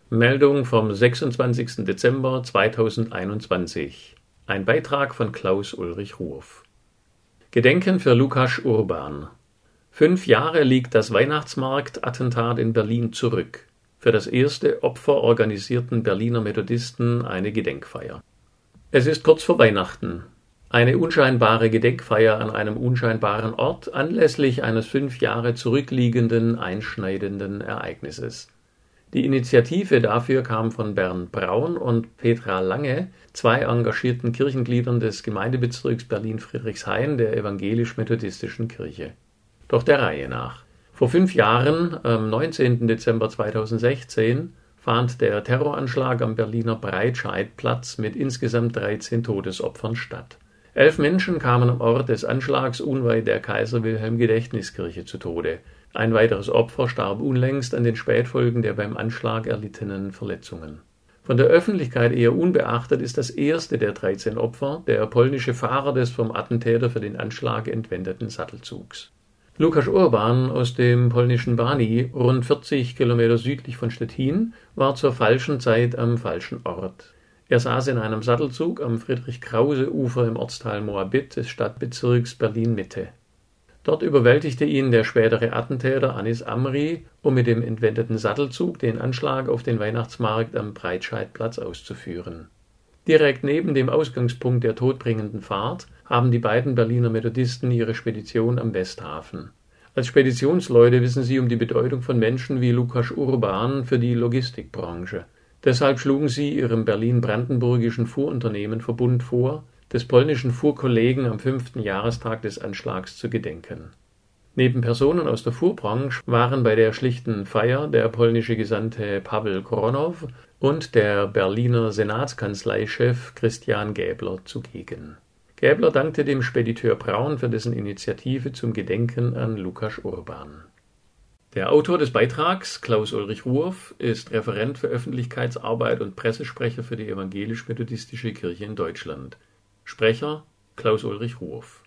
Meldung vom 26. Dezember 2021. Ein Beitrag von Klaus-Ulrich Ruoff. Gedenken für Lukasz Urban. 5 Jahre liegt das Weihnachtsmarkt-Attentat in Berlin zurück. Für das erste Opfer organisierten Berliner Methodisten eine Gedenkfeier. Es ist kurz vor Weihnachten. Eine unscheinbare Gedenkfeier an einem unscheinbaren Ort anlässlich eines 5 Jahre zurückliegenden, einschneidenden Ereignisses. Die Initiative dafür kam von Bernd Braun und Petra Lange, 2 engagierten Kirchengliedern des Gemeindebezirks Berlin-Friedrichshain der Evangelisch-Methodistischen Kirche. Doch der Reihe nach. Vor 5 Jahren, am 19. Dezember 2016, fand der Terroranschlag am Berliner Breitscheidplatz mit insgesamt 13 Todesopfern statt. 11 Menschen kamen am Ort des Anschlags unweit der Kaiser-Wilhelm-Gedächtniskirche zu Tode. Ein weiteres Opfer starb unlängst an den Spätfolgen der beim Anschlag erlittenen Verletzungen. Von der Öffentlichkeit eher unbeachtet ist das erste der 13 Opfer der polnische Fahrer des vom Attentäter für den Anschlag entwendeten Sattelzugs. Lukasz Urban aus dem polnischen Bani, rund 40 Kilometer südlich von Stettin, war zur falschen Zeit am falschen Ort. Er saß in einem Sattelzug am Friedrich-Krause-Ufer im Ortsteil Moabit des Stadtbezirks Berlin-Mitte. Dort überwältigte ihn der spätere Attentäter Anis Amri, um mit dem entwendeten Sattelzug den Anschlag auf den Weihnachtsmarkt am Breitscheidplatz auszuführen. Direkt neben dem Ausgangspunkt der todbringenden Fahrt haben die beiden Berliner Methodisten ihre Spedition am Westhafen. Als Speditionsleute wissen sie um die Bedeutung von Menschen wie Lukasz Urban für die Logistikbranche. Deshalb schlugen sie ihrem berlin-brandenburgischen Fuhrunternehmen Verbund vor, des polnischen Fuhrkollegen am 5. Jahrestag des Anschlags zu gedenken. Neben Personen aus der Fuhrbranche waren bei der schlichten Feier der polnische Gesandte Paweł Koronow und der Berliner Senatskanzleichef Christian Gäbler zugegen. Gäbler dankte dem Spediteur Braun für dessen Initiative zum Gedenken an Lukasz Urban. Der Autor des Beitrags, Klaus-Ulrich Ruoff, ist Referent für Öffentlichkeitsarbeit und Pressesprecher für die Evangelisch-Methodistische Kirche in Deutschland. Sprecher Klaus-Ulrich Ruoff.